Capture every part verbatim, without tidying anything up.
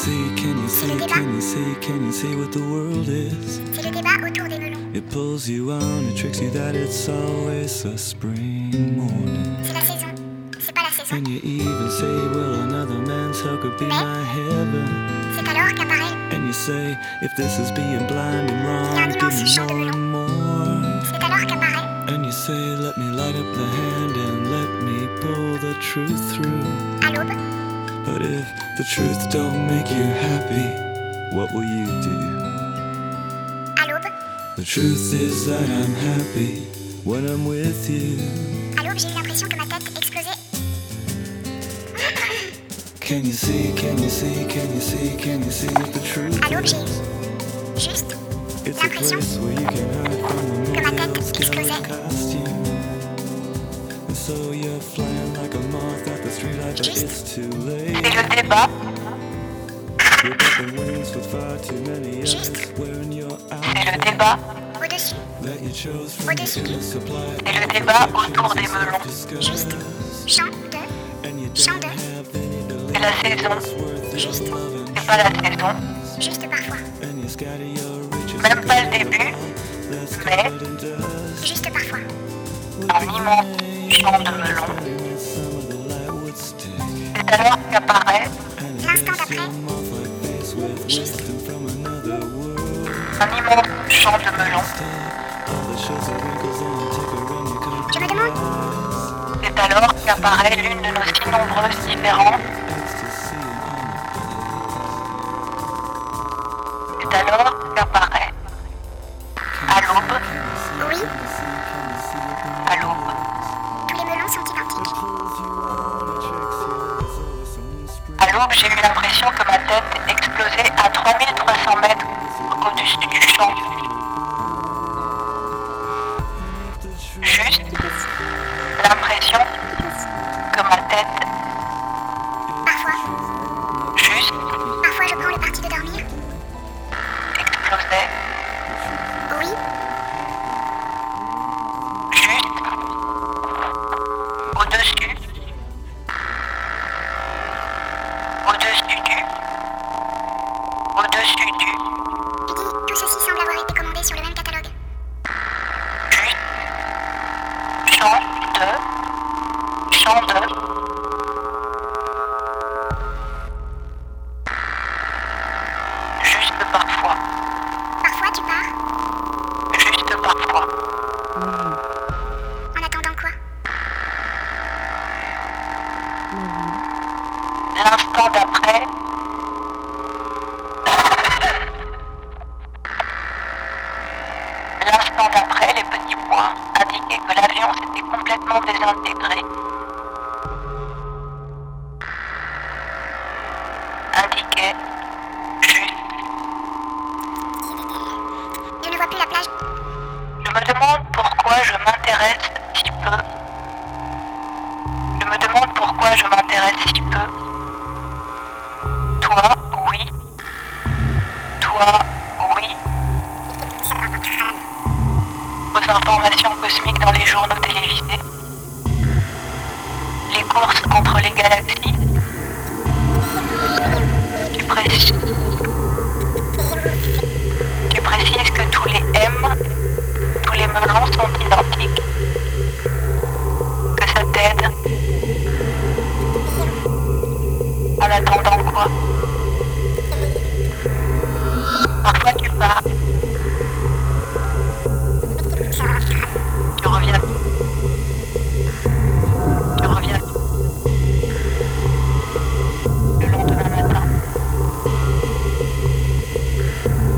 see, can you see, can you see, can you see what the world is? C'est le débat autour des melons. It pulls you on, it tricks you that it's always a spring morning. C'est la saison. C'est pas la saison. And you even say, well, another man's hell could be Mais my heaven. c'est alors qu'apparaît. And you say, if this is being blind and Il y a un wrong, give immense me champ de more and more. C'est alors qu'apparaît. And you say, let me light up the hand and let me pull the truth through. À l'aube. But if the truth don't make you happy, what will you do? À l'aube. The truth is that I'm happy when I'm with you. À l'aube, j'ai eu l'impression que ma tête explosait. Can you see, can you see, can you see, can you see what the truth À l'aube, j'ai is? eu juste It's a l'impression place where you can hide from the que ma movie tête explosait. costume. And so you're flying like a moth at the streetlight, but Juste. it's too late. C'est le débat. You're bumping wings with far too many others, Juste. wearing your C'est le outfit débat. Au-dessus. that you chose from the Au-dessus. endless supply of C'est le débat autour des melons. Juste. disguise. Chant de. And you Chant don't de. have any C'est la saison. worth Juste. your loving. C'est pas la saison. Juste parfois. And you scatter your riches Même pas le début. that's Mais covered in dust. Juste parfois. un immense champ de melons. Some of the light would stick. C'est alors qu'apparaît And L'instant bless your d'après. moth-like face with Juste. wisdom from another world. un immense champ de melons. All the shows of wrinkles on your ticker and your coat. Je me demande. C'est alors qu'apparaît l'une de nos si nombreuses différences. Ecstasy and C'est alors qu'apparaît à l'aube, Oui, à l'aube, tous les melons sont identiques. à l'aube, j'ai eu l'impression que ma tête explosait à trois mille trois cents mètres au-dessus du champ. Juste l'impression que ma tête, Parfois, juste, parfois je prends le parti de dormir. explosait. Oui, Juste au-dessus, au-dessus du, au-dessus du, tu dis, tout ceci semble avoir été commandé sur le même catalogue. juste, champ de, champ de, juste parfois, Parfois tu pars, juste parfois, en attendant quoi? l'instant d'après, l'instant d'après, les petits points indiquaient que l'avion s'était complètement désintégré. Indiquait juste. Je ne vois plus la plage. Je me demande pourquoi je m'intéresse si peu. Je me demande pourquoi je m'intéresse si peu. Toi, oui. Toi, oui. Aux informations cosmiques dans les journaux télévisés. Les courses entre les galaxies. Tu précises, tu précises que tous les M, tous les melons sont identiques. Que ça t'aide. En attendant quoi? Parfois tu pars. Tu reviens. Tu reviens. Le lendemain matin.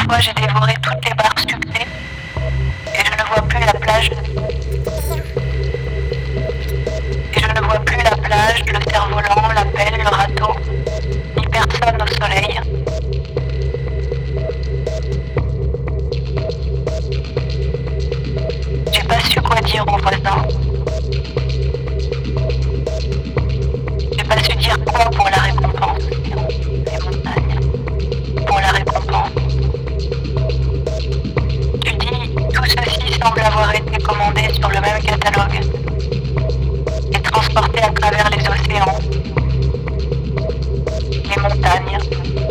Parfois j'ai dévoré toutes les barres sucrées et je ne vois plus la plage. Et je ne vois plus la plage, le cerf-volant, la pelle, le râteau, ni personne au soleil. J'ai pas su quoi dire aux voisins. J'ai pas su dire quoi pour la récompense. Les montagnes. Pour la récompense. Tu dis, tout ceci semble avoir été commandé sur le même catalogue et transporté à travers les océans, les montagnes.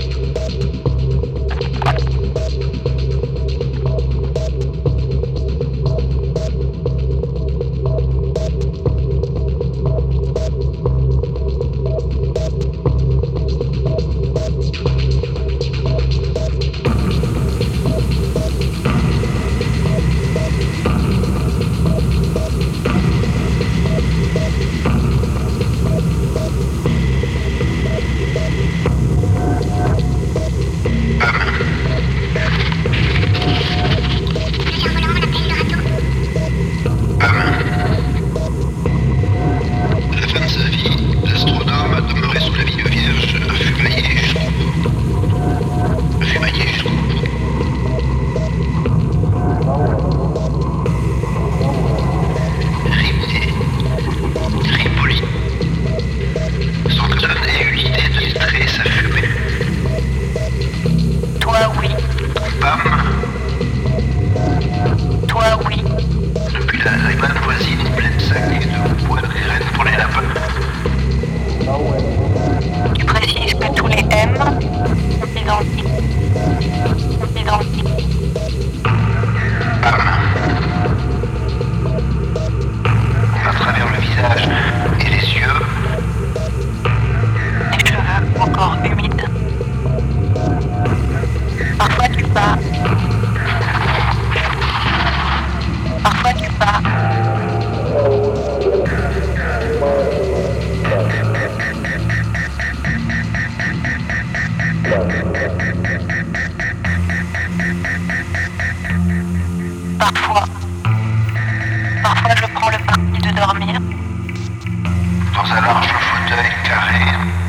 Parfois, parfois je prends le parti de dormir. Dans un large fauteuil carré.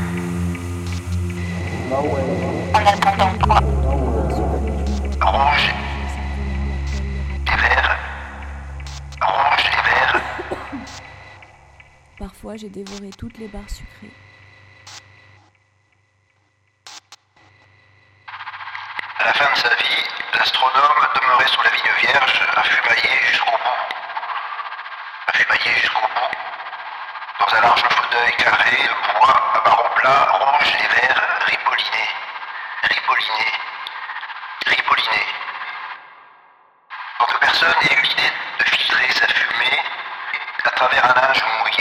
En attendant quoi? Rouge et vert. Rouge et vert. Parfois j'ai dévoré toutes les barres sucrées. À la fin de sa vie, l'astronome demeurait sous la vigne vierge, à fumailler jusqu'au bout. À fumailler jusqu'au bout. Dans un large fauteuil carré de bois, à barreaux plats, rouge et vert, ripolliné. Ripolliné. Ripolliné. Sans que personne n'ait eu l'idée de filtrer sa fumée à travers un linge mouillé.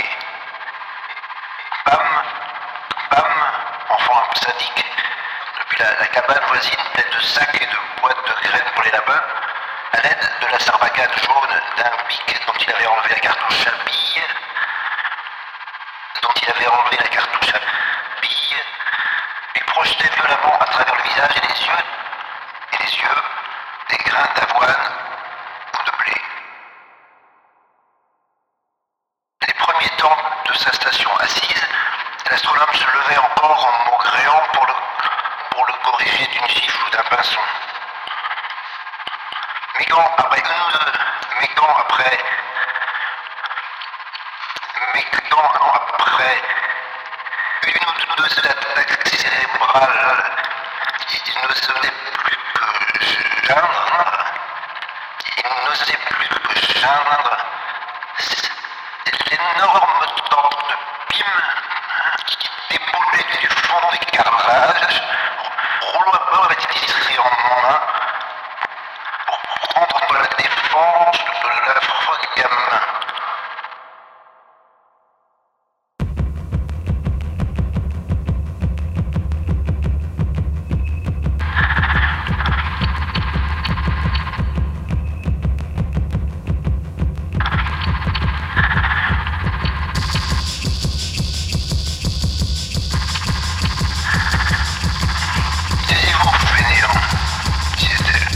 Bam, bam, enfant un peu sadique. Depuis la, la cabane voisine pleine de sacs et de boîtes de graines pour les lapins, à l'aide de la sarbacane jaune d'un bic dont il avait enlevé la cartouche à billes, dont il avait enlevé la cartouche à billes, il projetait violemment à travers le visage et les yeux, et les yeux, des grains d'avoine ou de blé. Les premiers temps de sa station assise, l'astronome se levait encore en maugréant pour le, pour le corriger d'une gifle ou d'un pinceau. Mais quand après une, mais quand après, mais quand après une ou deux attaques cérébrales, il n'osait plus que geindre, il n'osait plus que geindre l'énorme tente de Pym qui déboulait du fond des carrelages, rouleau à bord avait été distribué en main pour prendre la défense de l'affreux gamin. Taisez-vous, fainéant, disait-elle.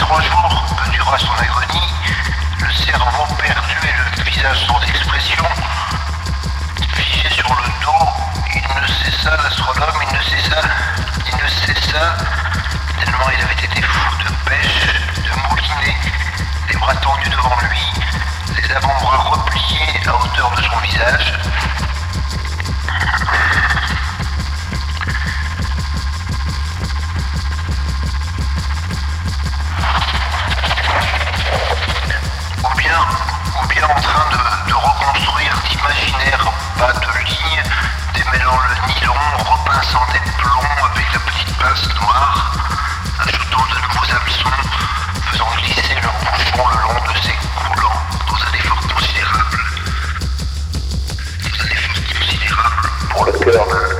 trois jours que dura son agonie, le cerveau perdu et le visage sans expression, figé sur le dos, il ne cessa, l'astronome, il ne cessa, il ne cessa, tellement il avait été fou de pêche, de mouliner, les bras tendus devant lui, les avant-bras repliés à hauteur de son visage. Ou bien, ou bien en train de, de reconstruire d'imaginaires bas de ligne, démêlant le nylon, repinçant des plombs avec la petite pince noire, ajoutant de nouveaux hameçons, faisant glisser le bouchon le long de ses coulants dans un effort considérable. Dans un effort considérable pour le cœur d'un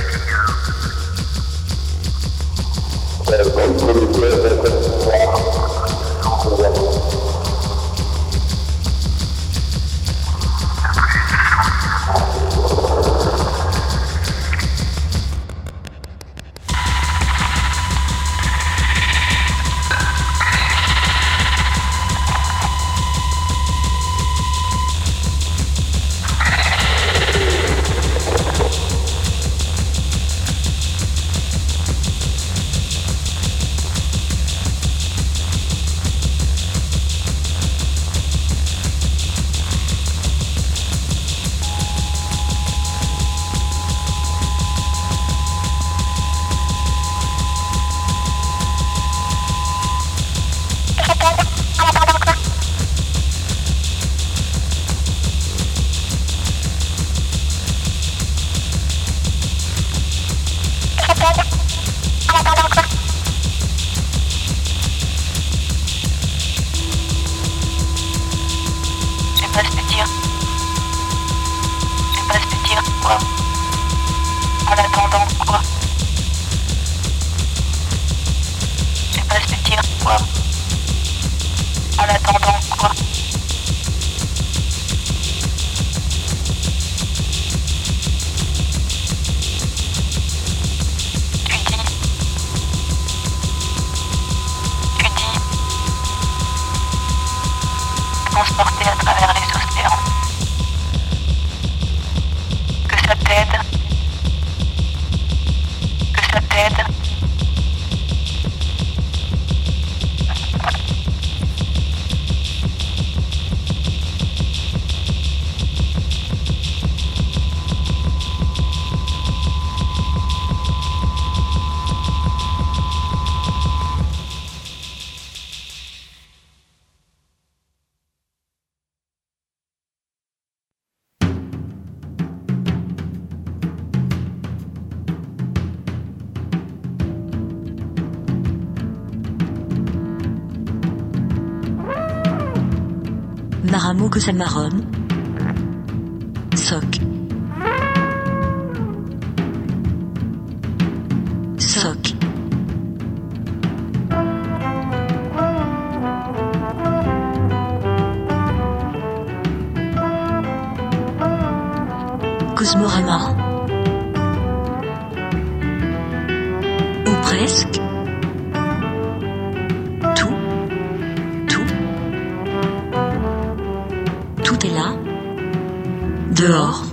transporter à travers les océans. Que ça t'aide. Que ça t'aide. Maramo que ça marronne. Soc. Soc. Cosmorama. Ou presque. Tout. Tout. Tout est là. Dehors.